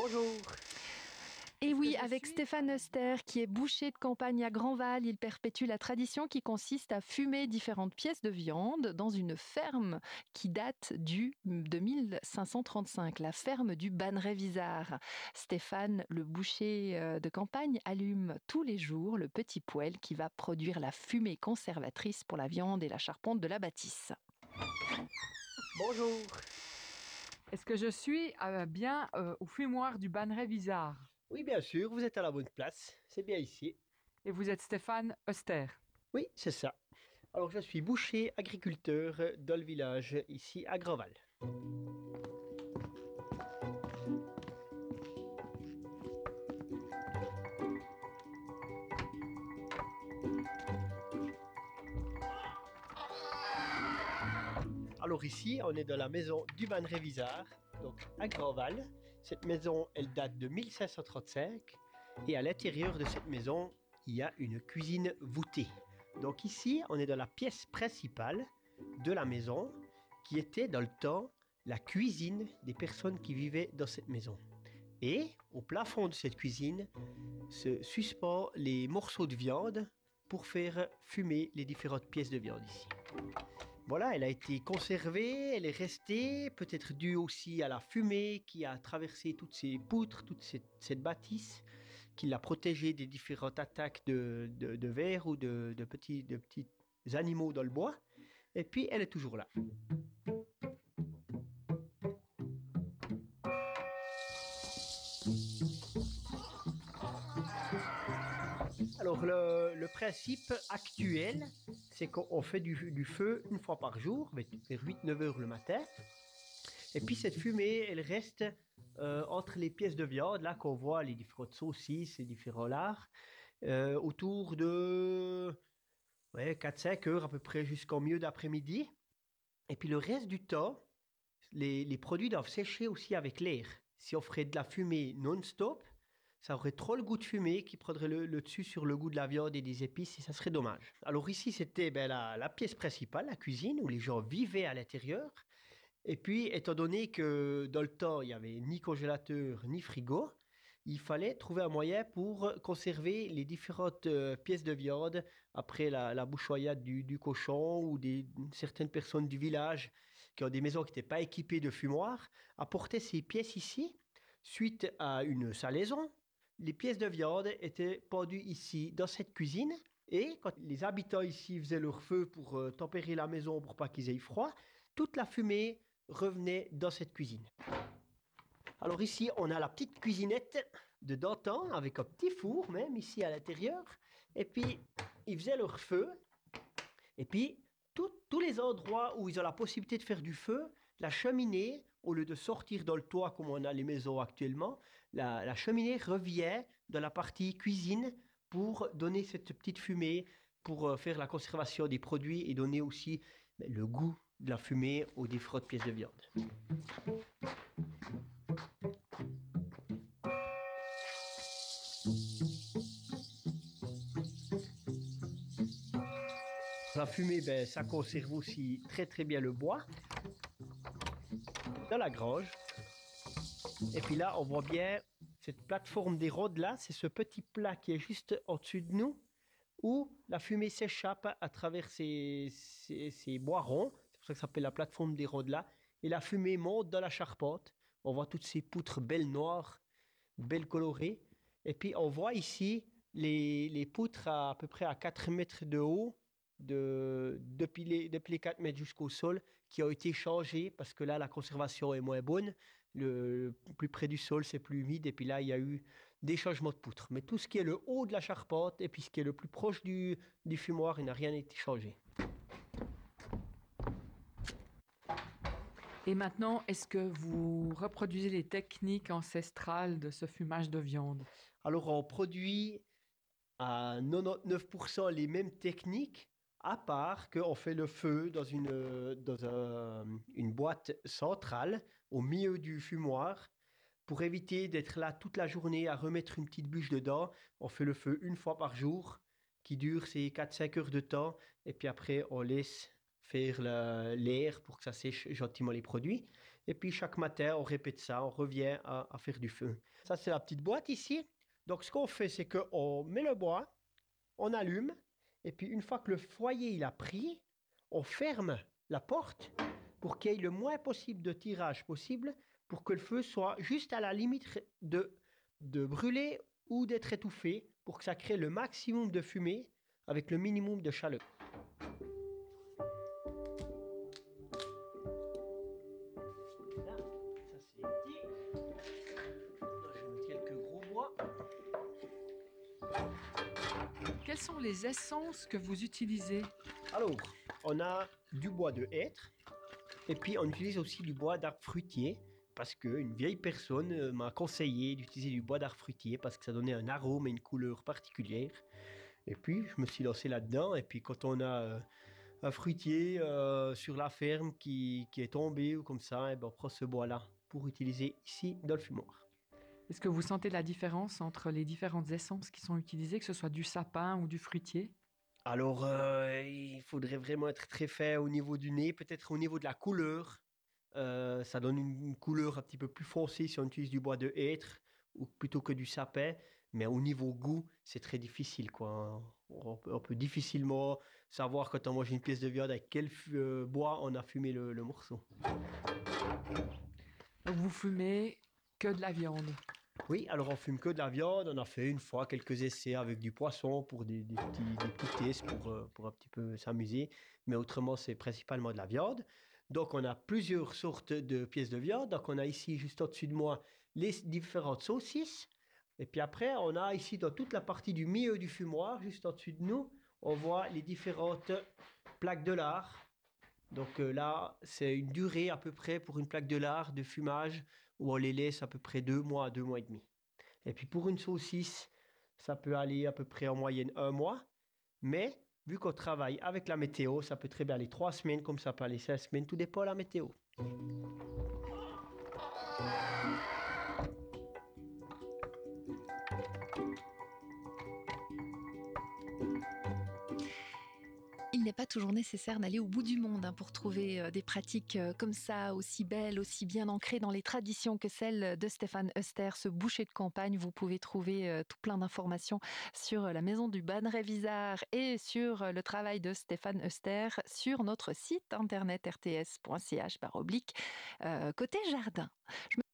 Bonjour. Et Est-ce que oui, je avec suis Stéphane Huster, qui est boucher de campagne à Grandval, il perpétue la tradition qui consiste à fumer différentes pièces de viande dans une ferme qui date de 1535, la ferme du Banneret-Vizard. Stéphane, le boucher de campagne, allume tous les jours le petit poêle qui va produire la fumée conservatrice pour la viande et la charpente de la bâtisse. Bonjour. Est-ce que je suis bien au fumoir du Banneret-Vizard? Oui, bien sûr, vous êtes à la bonne place. C'est bien ici. Et vous êtes Stéphane Huster. Oui, c'est ça. Alors, je suis boucher agriculteur dans le village ici à Grandval. Alors ici, on est dans la maison du Banneret-Vizard, donc à Grandval. Cette maison, elle date de 1535 et à l'intérieur de cette maison, il y a une cuisine voûtée. Donc ici, on est dans la pièce principale de la maison qui était dans le temps la cuisine des personnes qui vivaient dans cette maison. Et au plafond de cette cuisine se suspendent les morceaux de viande pour faire fumer les différentes pièces de viande ici. Voilà, elle a été conservée, elle est restée, peut-être due aussi à la fumée qui a traversé toutes ces poutres, toute cette bâtisse, qui l'a protégée des différentes attaques de vers ou de petits animaux dans le bois. Et puis, elle est toujours là. Alors, le principe actuel, c'est qu'on fait du feu une fois par jour, vers 8-9 heures le matin. Et puis cette fumée, elle reste entre les pièces de viande, là qu'on voit les différentes saucisses, les différents lards, autour de 4-5 heures à peu près jusqu'au milieu d'après-midi. Et puis le reste du temps, les produits doivent sécher aussi avec l'air. Si on ferait de la fumée non-stop, ça aurait trop le goût de fumée qui prendrait le dessus sur le goût de la viande et des épices et ça serait dommage. Alors ici, c'était la pièce principale, la cuisine, où les gens vivaient à l'intérieur. Et puis, étant donné que dans le temps, il n'y avait ni congélateur ni frigo, il fallait trouver un moyen pour conserver les différentes pièces de viande après la bouchoyade du cochon ou certaines personnes du village qui ont des maisons qui n'étaient pas équipées de fumoir, apportaient ces pièces ici suite à une salaison. Les pièces de viande étaient pendues ici dans cette cuisine. Et quand les habitants ici faisaient leur feu pour tempérer la maison pour pas qu'ils aient froid, toute la fumée revenait dans cette cuisine. Alors ici, on a la petite cuisinette de d'antan avec un petit four même ici à l'intérieur. Et puis, ils faisaient leur feu. Et puis, tous les endroits où ils ont la possibilité de faire du feu, la cheminée, au lieu de sortir dans le toit comme on a les maisons actuellement, la cheminée revient dans la partie cuisine pour donner cette petite fumée, pour faire la conservation des produits et donner aussi le goût de la fumée aux différentes pièces de viande. La fumée, ça conserve aussi très très bien le bois dans la grange. Et puis là, on voit bien cette plateforme des rôdes là, c'est ce petit plat qui est juste au-dessus de nous, où la fumée s'échappe à travers ces bois ronds. C'est pour ça que ça s'appelle la plateforme des rôdes là. Et la fumée monte dans la charpente. On voit toutes ces poutres belles noires, belles colorées. Et puis on voit ici les poutres à peu près à 4 mètres de haut, depuis les 4 mètres jusqu'au sol, qui ont été changées parce que là, la conservation est moins bonne. Le plus près du sol, c'est plus humide. Et puis là, il y a eu des changements de poutres. Mais tout ce qui est le haut de la charpente et puis ce qui est le plus proche du fumoir, il n'a rien été changé. Et maintenant, est-ce que vous reproduisez les techniques ancestrales de ce fumage de viande? Alors, on produit à 99% les mêmes techniques, à part qu'on fait le feu dans une boîte centrale au milieu du fumoir. Pour éviter d'être là toute la journée à remettre une petite bûche dedans, on fait le feu une fois par jour, qui dure ces 4-5 heures de temps, et puis après on laisse faire l'air pour que ça sèche gentiment les produits. Et puis chaque matin, on répète ça, on revient à faire du feu. Ça, c'est la petite boîte ici. Donc ce qu'on fait, c'est qu'on met le bois, on allume, et puis une fois que le foyer il a pris, on ferme la porte pour qu'il y ait le moins possible de tirage possible, pour que le feu soit juste à la limite de brûler ou d'être étouffé, pour que ça crée le maximum de fumée avec le minimum de chaleur. Là, ça c'est dit. Là, je vais mettre quelques gros bois. Quelles sont les essences que vous utilisez? Alors, on a du bois de hêtre et puis on utilise aussi du bois d'arbre fruitier parce qu'une vieille personne m'a conseillé d'utiliser du bois d'arbre fruitier parce que ça donnait un arôme et une couleur particulière. Et puis, je me suis lancé là-dedans. Et puis, quand on a un fruitier sur la ferme qui est tombé ou comme ça, et ben, on prend ce bois-là pour utiliser ici dans le fumoir. Est-ce que vous sentez la différence entre les différentes essences qui sont utilisées, que ce soit du sapin ou du fruitier? Alors, il faudrait vraiment être très fin au niveau du nez, peut-être au niveau de la couleur. Ça donne une couleur un petit peu plus foncée si on utilise du bois de hêtre ou plutôt que du sapin. Mais au niveau goût, c'est très difficile, quoi. On peut difficilement savoir quand on mange une pièce de viande avec quel bois on a fumé le morceau. Donc vous fumez que de la viande. Oui, alors on fume que de la viande. On a fait une fois quelques essais avec du poisson pour des petits tests pour un petit peu s'amuser. Mais autrement, c'est principalement de la viande. Donc on a plusieurs sortes de pièces de viande. Donc on a ici, juste au-dessus de moi, les différentes saucisses. Et puis après, on a ici dans toute la partie du milieu du fumoir, juste au-dessus de nous, on voit les différentes plaques de lard. Donc là, c'est une durée à peu près pour une plaque de lard de fumage où on les laisse à peu près 2 mois, 2 mois et demi. Et puis pour une saucisse, ça peut aller à peu près en moyenne 1 mois. Mais vu qu'on travaille avec la météo, ça peut très bien aller 3 semaines, comme ça peut aller 5 semaines, tout dépend de la météo. Il n'est pas toujours nécessaire d'aller au bout du monde pour trouver des pratiques comme ça, aussi belles, aussi bien ancrées dans les traditions que celles de Stéphane Huster, ce boucher de campagne. Vous pouvez trouver tout plein d'informations sur la maison du Banneray-Visart et sur le travail de Stéphane Huster sur notre site internet rts.ch/côté jardin.